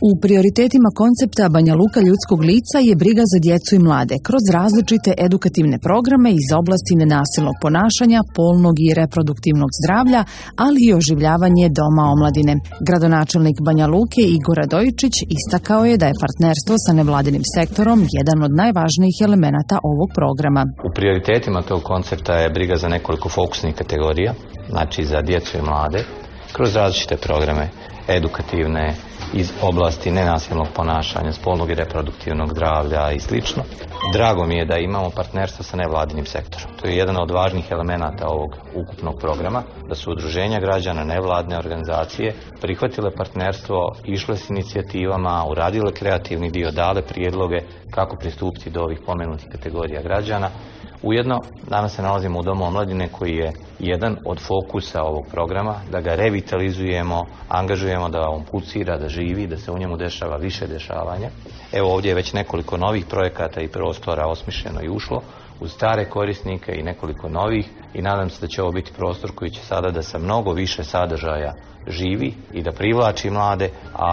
U prioritetima koncepta Banja Luka ljudskog lica je briga za djecu i mlade kroz različite edukativne programe iz oblasti nenasilnog ponašanja, polnog i reproduktivnog zdravlja, ali i oživljavanje doma omladine. Gradonačelnik Banja Luke Igor Radojičić istakao je da je partnerstvo sa nevladinim sektorom jedan od najvažnijih elemenata ovog programa. U prioritetima tog koncepta je briga za nekoliko fokusnih kategorija, znači za djecu i mlade, kroz različite programe edukativne, iz oblasti nenasilnog ponašanja, spolnog i reproduktivnog zdravlja i sl. Drago mi je da imamo partnerstvo sa nevladinim sektorom. To je jedan od važnih elemenata ovog ukupnog programa, da su udruženja građana, nevladne organizacije prihvatile partnerstvo, išle s inicijativama, uradile kreativni dio, dale prijedloge kako pristupiti do ovih pomenutih kategorija građana. Ujedno, danas se nalazimo u Domu omladine koji je jedan od fokusa ovog programa, da ga revitalizujemo, angažujemo da on pulsira, da živi, da se u njemu dešava više dešavanja. Evo ovdje je već nekoliko novih projekata i prostora osmišljeno i ušlo uz stare korisnike i nekoliko novih i nadam se da će ovo biti prostor koji će sada da sa mnogo više sadržaja živi i da privlači mlade,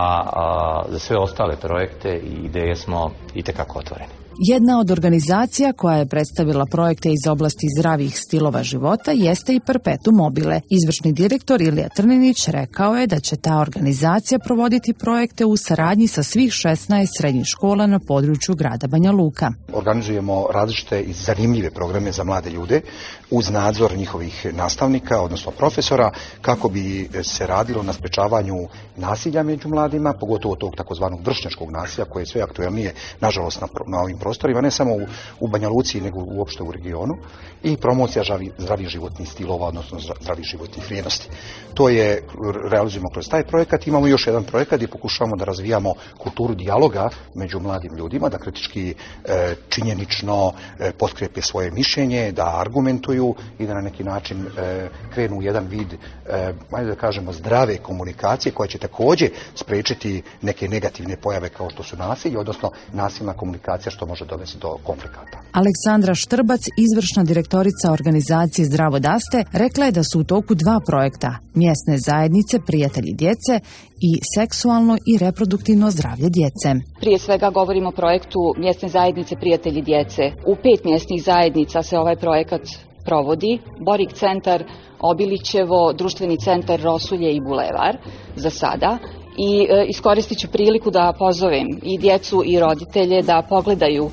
a za sve ostale projekte i ideje smo itekako otvoreni. Jedna od organizacija koja je predstavila projekte iz oblasti zdravih stilova života jeste i Perpetuum mobile. Izvršni direktor Ilija Trninić rekao je da će ta organizacija provoditi projekte u saradnji sa svih 16 srednjih škola na području grada Banja Luka. Organizujemo različite i zanimljive programe za mlade ljude uz nadzor njihovih nastavnika, odnosno profesora, kako bi se radilo na sprečavanju nasilja među mladima, pogotovo tog takozvanog vršnjačkog nasilja koje je sve aktuelnije, nažalost, na ovim prostorima, ne samo u Banja Luci, nego uopšte u regionu, i promocija zdravih životnih stilova, odnosno zdravih životnih vrijednosti. To je realizujemo kroz taj projekat. Imamo još jedan projekat gdje pokušavamo da razvijamo kulturu dijaloga među mladim ljudima, da kritički činjenično potkrepe svoje mišljenje, da argumentuju i da na neki način krenu u jedan vid, ajde da kažemo, zdrave komunikacije koja će također spriječiti neke negativne pojave kao što su nasilje, odnosno nasilna komunikacija što može dovesti do konflikata. Aleksandra Štrbac, izvršna direktorica organizacije Zdravo Daste, rekla je da su u toku dva projekta: mjesne zajednice prijatelji djece i seksualno i reproduktivno zdravlje djece. Prije svega govorimo o projektu mjesne zajednice prijatelji djece. U 5 mjesnih zajednica se ovaj projekat provodi: Borik centar, Obilićevo, društveni centar Rosulje i Bulevar za sada. I iskoristit ću priliku da pozovem i djecu i roditelje da pogledaju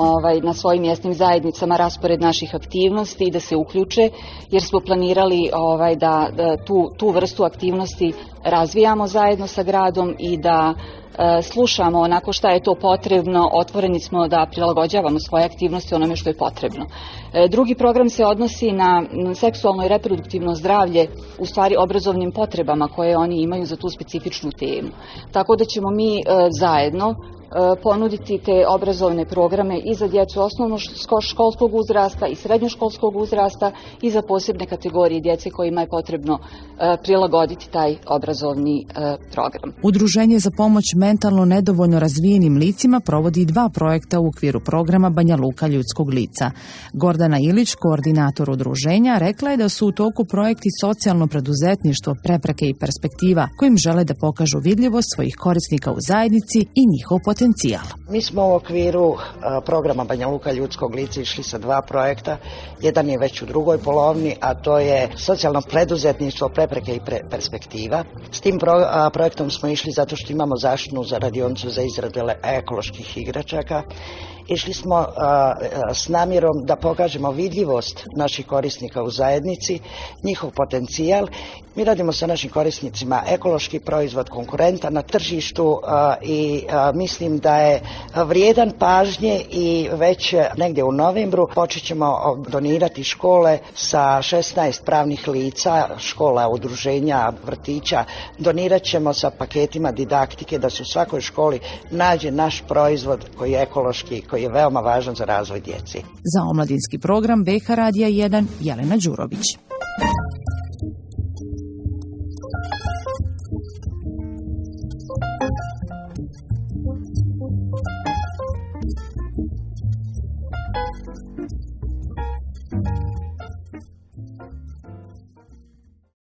na svojim mjesnim zajednicama raspored naših aktivnosti i da se uključe, jer smo planirali da tu vrstu aktivnosti razvijamo zajedno sa gradom i da slušamo onako šta je to potrebno, otvoreni smo da prilagođavamo svoje aktivnosti onome što je potrebno. Drugi program se odnosi na seksualno i reproduktivno zdravlje, u stvari obrazovnim potrebama koje oni imaju za tu specifičnu temu. Tako da ćemo mi zajedno ponuditi te obrazovne programe i za djecu osnovnoškolskog uzrasta i srednjoškolskog uzrasta i za posebne kategorije djece kojima je potrebno prilagoditi taj obrazovni program. Udruženje za pomoć mentalno nedovoljno razvijenim licima provodi 2 projekta u okviru programa Banja Luka ljudskog lica. Gordana Ilić, koordinator udruženja, rekla je da su u toku projekti socijalno preduzetništvo, prepreke i perspektiva, kojim žele da pokažu vidljivost svojih korisnika u zajednici i njihov potencijal. Mi smo u okviru programa Banja Luka ljudskog lica išli sa 2 projekta. Jedan je već u drugoj polovini, a to je socijalno preduzetništvo, prepreke i perspektiva. S tim projektom smo išli zato što imamo zaštitnu radionicu za izradu ekoloških igračaka. Išli smo s namjerom da pokažemo vidljivost naših korisnika u zajednici, njihov potencijal. Mi radimo sa našim korisnicima ekološki proizvod, konkurentan na tržištu i mislim da je vrijedan pažnje i već negdje u novembru počet ćemo donirati škole sa 16 pravnih lica, škola, udruženja, vrtića. Donirat ćemo sa paketima didaktike da se u svakoj školi nađe naš proizvod koji je ekološki, koji je veoma važan za razvoj djeci. Za omladinski program BH Radija 1 Jelena Đurović.